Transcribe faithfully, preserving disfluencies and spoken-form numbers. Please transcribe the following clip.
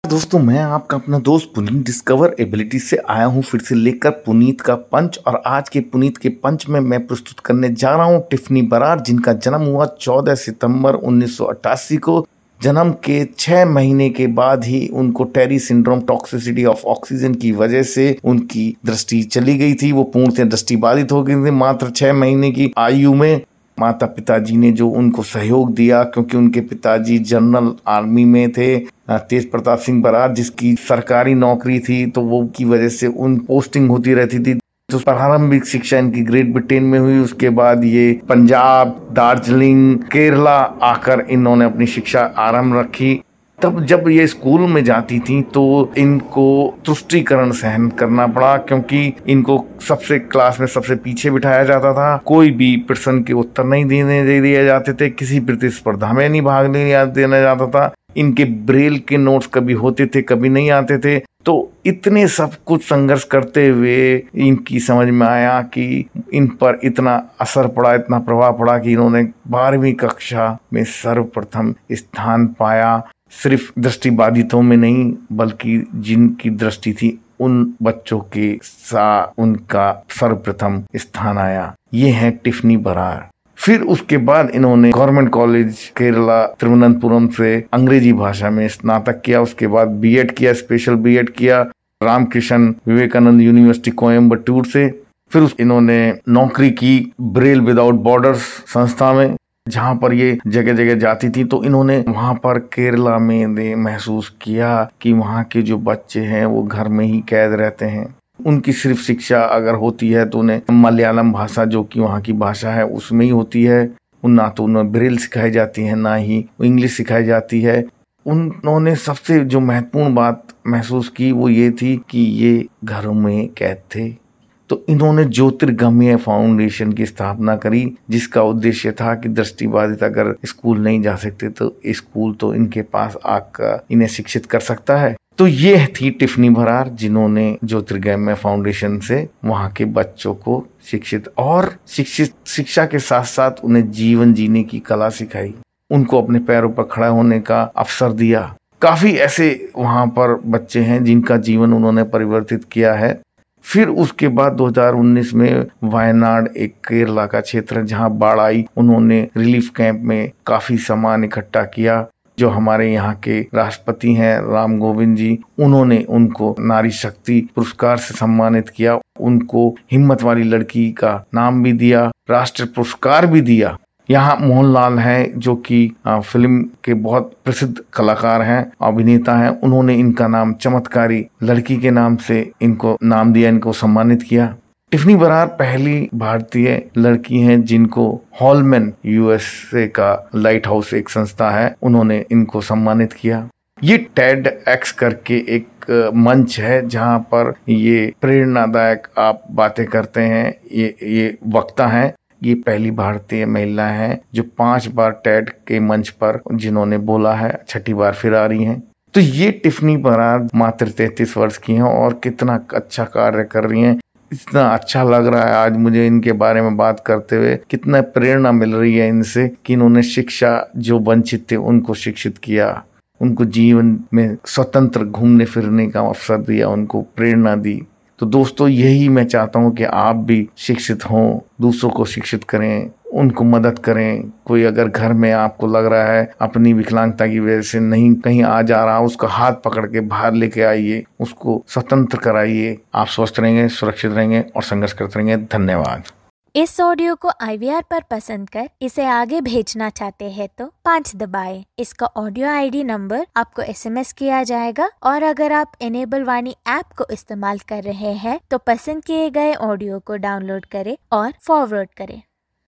दोस्तों, मैं आपका अपना दोस्त पुनीत डिस्कवर एबिलिटी से आया हूँ फिर से लेकर पुनीत का पंच। और आज के पुनीत के पंच में मैं प्रस्तुत करने जा रहा हूँ टिफनी बरार, जिनका जन्म हुआ चौदह सितंबर उन्नीस सौ अट्ठासी को। जन्म के छह महीने के बाद ही उनको टेरी सिंड्रोम, टॉक्सिसिटी ऑफ ऑक्सीजन की वजह से उनकी दृष्टि चली गई थी। वो पूर्णतः दृष्टिबाधित हो गई थी मात्र छह महीने की आयु में। माता पिताजी ने जो उनको सहयोग दिया, क्योंकि उनके पिताजी जनरल आर्मी में थे, तेज प्रताप सिंह बरार, जिसकी सरकारी नौकरी थी, तो वो की वजह से उन पोस्टिंग होती रहती थी। तो प्रारंभिक शिक्षा इनकी ग्रेट ब्रिटेन में हुई। उसके बाद ये पंजाब, दार्जिलिंग, केरला आकर इन्होंने अपनी शिक्षा आरंभ रखी। तब जब ये स्कूल में जाती थी तो इनको तुष्टीकरण सहन करना पड़ा, क्योंकि इनको सबसे क्लास में सबसे पीछे बिठाया जाता था। कोई भी प्रश्न के उत्तर नहीं देने दे दिए जाते थे। किसी प्रतिस्पर्धा में नहीं भाग लेने देना जाता था। इनके ब्रेल के नोट्स कभी होते थे, कभी नहीं आते थे। तो इतने सब कुछ संघर्ष करते हुए इनकी समझ में आया कि इन पर इतना असर पड़ा, इतना प्रभाव पड़ा कि इन्होंने बारहवीं कक्षा में सर्वप्रथम स्थान पाया। सिर्फ दृष्टिबाधितों में नहीं, बल्कि जिनकी दृष्टि थी उन बच्चों के साथ उनका सर्वप्रथम स्थान आया। ये है टिफनी बरार। फिर उसके बाद इन्होंने गवर्नमेंट कॉलेज केरला तिरुवनंतपुरम से अंग्रेजी भाषा में स्नातक किया। उसके बाद बीएड किया, स्पेशल बीएड किया रामकृष्ण विवेकानंद यूनिवर्सिटी कोयम्बटूर से। फिर उस इन्होंने नौकरी की ब्रेल विदाउट बॉर्डर्स संस्था में, जहां पर ये जगह जगह जाती थी। तो इन्होंने वहां पर केरला में दे महसूस किया कि वहां के जो बच्चे हैं वो घर में ही कैद रहते हैं। उनकी सिर्फ शिक्षा अगर होती है तो उन्हें मलयालम भाषा, जो कि वहाँ की भाषा है, उसमें ही होती है। ना तो उन्हें ब्रेल सिखाई जाती है, ना ही इंग्लिश सिखाई जाती है। उन्होंने सबसे जो महत्वपूर्ण बात महसूस की वो ये थी कि ये घरों में कैद थे। तो इन्होंने ज्योतिर्गम्य फाउंडेशन की स्थापना करी, जिसका उद्देश्य था कि दृष्टिबाधित अगर स्कूल नहीं जा सकते तो स्कूल तो इनके पास आकर इन्हें शिक्षित कर सकता है। तो ये थी टिफनी बरार, जिन्होंने ज्योतिर्गम्य फाउंडेशन से वहां के बच्चों को शिक्षित और शिक्षित शिक्षा के साथ साथ उन्हें जीवन जीने की कला सिखाई, उनको अपने पैरों पर खड़ा होने का अवसर दिया। काफी ऐसे वहां पर बच्चे हैं जिनका जीवन उन्होंने परिवर्तित किया है। फिर उसके बाद दो हज़ार उन्नीस में वायनाड, एक केरला का क्षेत्र जहां बाढ़ आई, उन्होंने रिलीफ कैंप में काफी सामान इकट्ठा किया। जो हमारे यहाँ के राष्ट्रपति हैं राम गोविंद जी, उन्होंने उनको नारी शक्ति पुरस्कार से सम्मानित किया। उनको हिम्मत वाली लड़की का नाम भी दिया, राष्ट्रीय पुरस्कार भी दिया। यहाँ मोहनलाल हैं, जो कि फिल्म के बहुत प्रसिद्ध कलाकार हैं, अभिनेता हैं। उन्होंने इनका नाम चमत्कारी लड़की के नाम से इनको नाम दिया, इनको सम्मानित किया। टिफनी बरार पहली भारतीय लड़की हैं जिनको हॉलमैन, यूएसए का लाइट हाउस एक संस्था है, उन्होंने इनको सम्मानित किया। ये टेड एक्स करके एक मंच है जहां पर ये प्रेरणादायक आप बातें करते हैं। ये ये वक्ता हैं। ये पहली भारतीय महिला है जो पांच बार टेड के मंच पर जिन्होंने बोला है, छठी बार फिर आ रही हैं। तो ये टिफनी बरार मात्र तैंतीस वर्ष की हैं और कितना अच्छा कार्य कर रही हैं। इतना अच्छा लग रहा है आज मुझे इनके बारे में बात करते हुए। कितना प्रेरणा मिल रही है इनसे कि इन्होंने शिक्षा, जो वंचित थे उनको शिक्षित किया, उनको जीवन में स्वतंत्र घूमने फिरने का अवसर दिया, उनको प्रेरणा दी। तो दोस्तों, यही मैं चाहता हूँ कि आप भी शिक्षित हों, दूसरों को शिक्षित करें, उनको मदद करें। कोई अगर घर में आपको लग रहा है अपनी विकलांगता की वजह से नहीं कहीं आ जा रहा, उसका हाथ पकड़ के बाहर लेके आइए, उसको स्वतंत्र कराइए। आप स्वस्थ रहेंगे, सुरक्षित रहेंगे और संघर्ष करते रहेंगे। धन्यवाद। इस ऑडियो को आई वी आर पर पसंद कर इसे आगे भेजना चाहते हैं तो पाँच दबाएं। इसका ऑडियो आईडी नंबर आपको एसएमएस किया जाएगा। और अगर आप इनेबल वाणी ऐप को इस्तेमाल कर रहे हैं तो पसंद किए गए ऑडियो को डाउनलोड करें और फॉरवर्ड करें।